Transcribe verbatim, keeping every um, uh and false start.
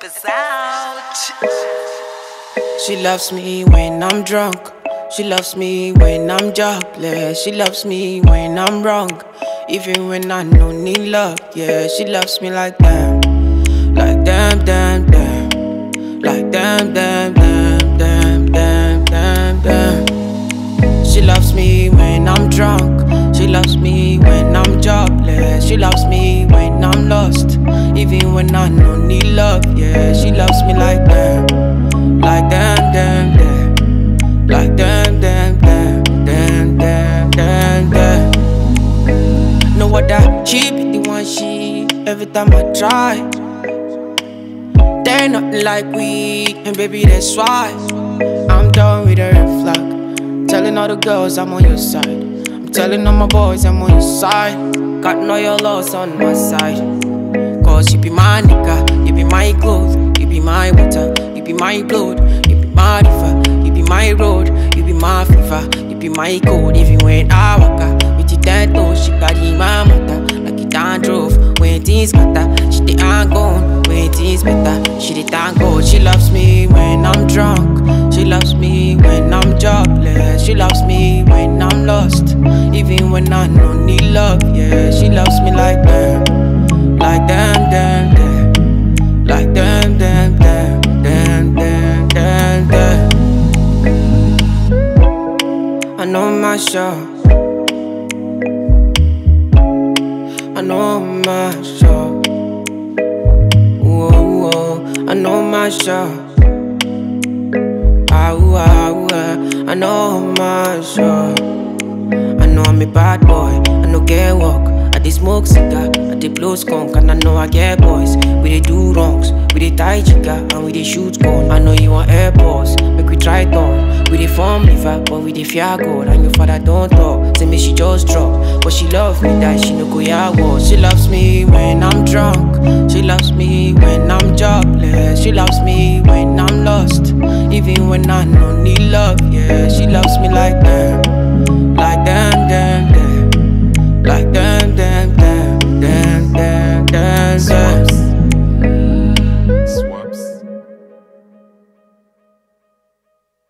Peppers out. She loves me when I'm drunk. She loves me when I'm jobless. She loves me when I'm wrong, even when I don't need love. Yeah, she loves me like damn, like damn, damn, damn, like damn, damn, damn, damn, damn, damn, damn. She loves me when I'm drunk. She loves me when I'm jobless. She loves me when I'm lost, even when I don't need love. Yeah, she loves me like damn, like damn, damn, damn, like damn, damn, damn, damn, damn, damn, damn. No other, she be the one she. Every time I try, they're nothing like we, and baby that's why I'm done with the red flag. Telling all the girls I'm on your side. I'm telling all my boys I'm on your side. Got all your loss on my side. Cause you be my nigga, you be my clothes, you be my water, you be my blood, you be my river, you be my road, you be my fever, you be my code. Even when I walk out with the ten toes, she carry my mother like it and drove. When things matter, she the ain't gone. When things better, she the thank God. She loves me when I'm drunk. She loves me when I'm jobless. She loves me when I'm lost, even when I don't need love. Yeah, she loves me like damn, like damn, damn, damn, like damn, damn, damn, damn, damn, damn, damn. I know my show. I know my show. Whoa, whoa. I know my show. Ah, ooh, ah, ooh, ah. I know my show. I know I'm a bad boy. I know get work. I dey smoke cigar. I dey blow skunk. And I know I get boys. We dey do wrongs. We dey tie chica. And we dey shoot gun. I know you want airports. Make we try it on. We dey form liver. But we dey fear God. And your father don't talk. Say me she just drop. But she love me that she no go ya war. She loves me when I'm drunk. She loves me when I'm jobless. She loves me when I'm lost, even when I don't need love. Yeah, she loves me like that.